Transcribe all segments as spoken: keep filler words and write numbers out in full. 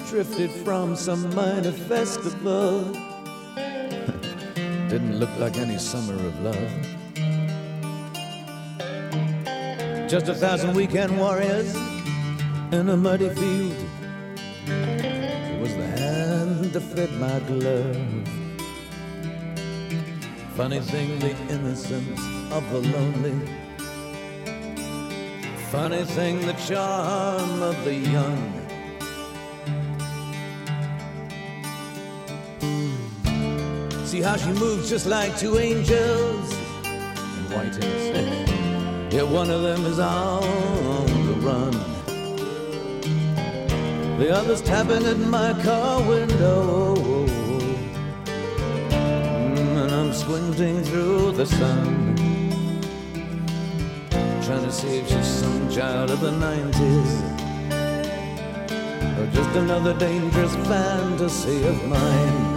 drifted from some minor festival. Didn't look like any summer of love. Just a thousand weekend warriors in a muddy field. It was the hand that fed my glove. Funny thing, the innocence of the lonely. Funny thing, the charm of the young. See how she moves just like two angels in white innocence. Yeah, one of them is on the run. The other's tapping at my car window. And I'm squinting through the sun, trying to see if she's some child of the nineties, or just another dangerous fantasy of mine.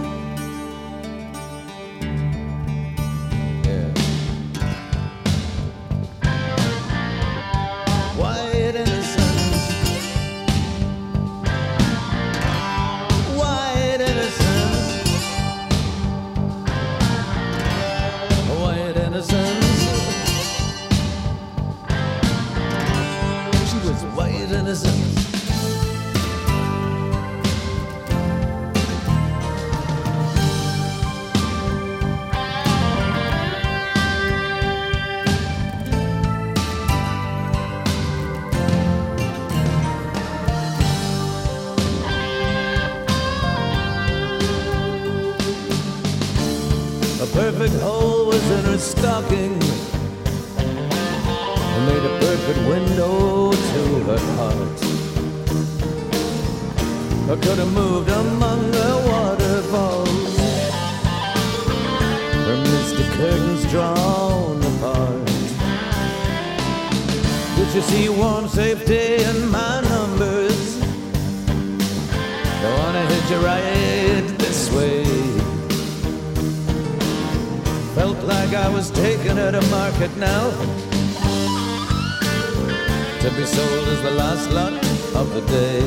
Perfect hole was in her stocking, and made a perfect window to her heart. I could have moved among the waterfalls, her misty curtains drawn apart. Did you see warm safety in my numbers? I wanna hit you right this way. Felt like I was taken at a market now, to be sold as the last lot of the day.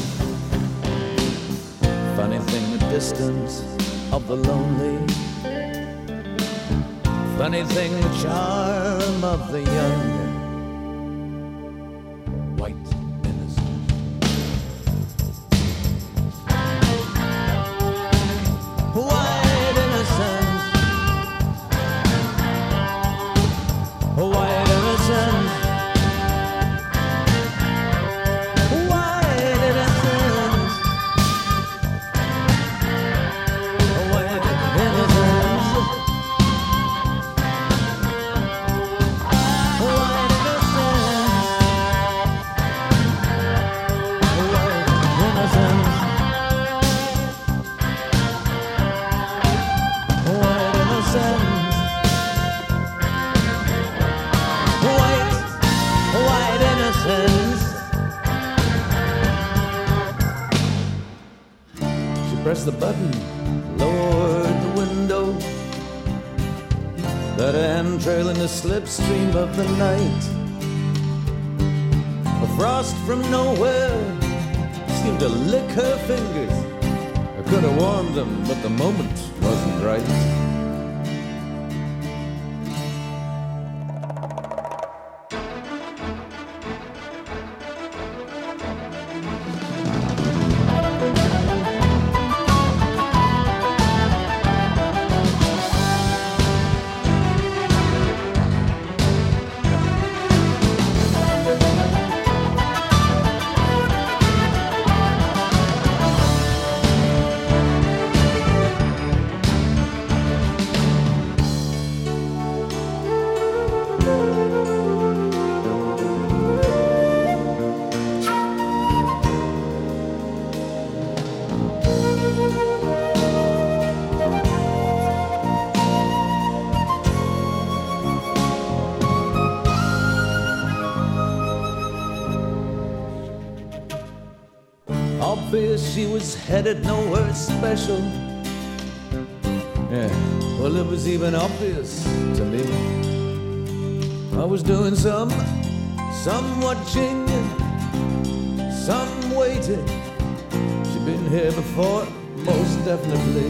Funny thing, the distance of the lonely. Funny thing, the charm of the young. White innocence. White innocence. White innocence, white innocence, white innocence, white innocence. Press the button, lowered the window, that hand trailing the slipstream of the night. A frost from nowhere seemed to lick her fingers. I could have warmed them, but the moment wasn't right. Obvious she was headed nowhere special. Yeah, well, it was even obvious to me. I was doing some, some watching, some waiting. She Been here before, most definitely.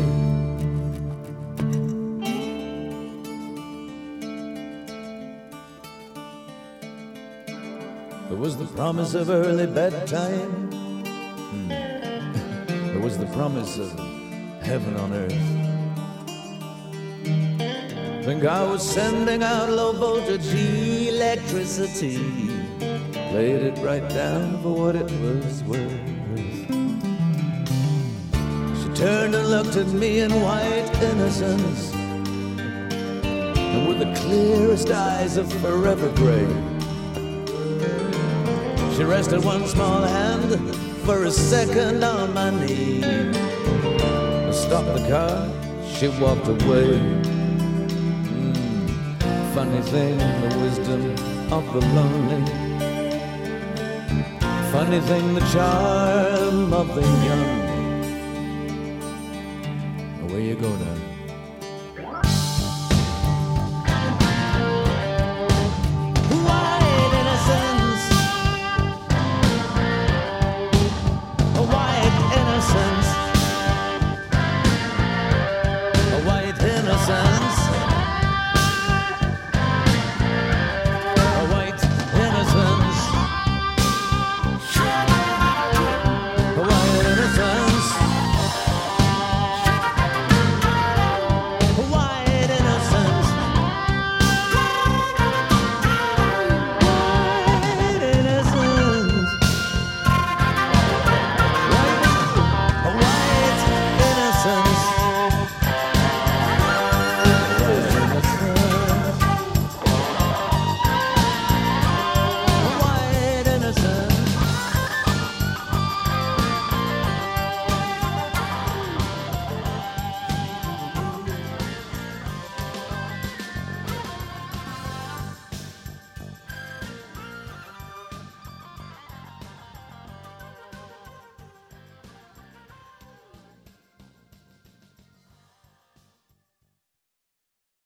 There was the promise of early bedtime. Hmm. There was the promise of heaven on earth. Think I was sending out low voltage electricity. Laid it right down for what it was worth. She turned and looked at me in white innocence, and with the clearest eyes of forever gray, she rested one small hand for a second on my knee. I stopped the car, she walked away. Mm, funny thing, the wisdom of the lonely. Funny thing, the charm of the young. Where you go now?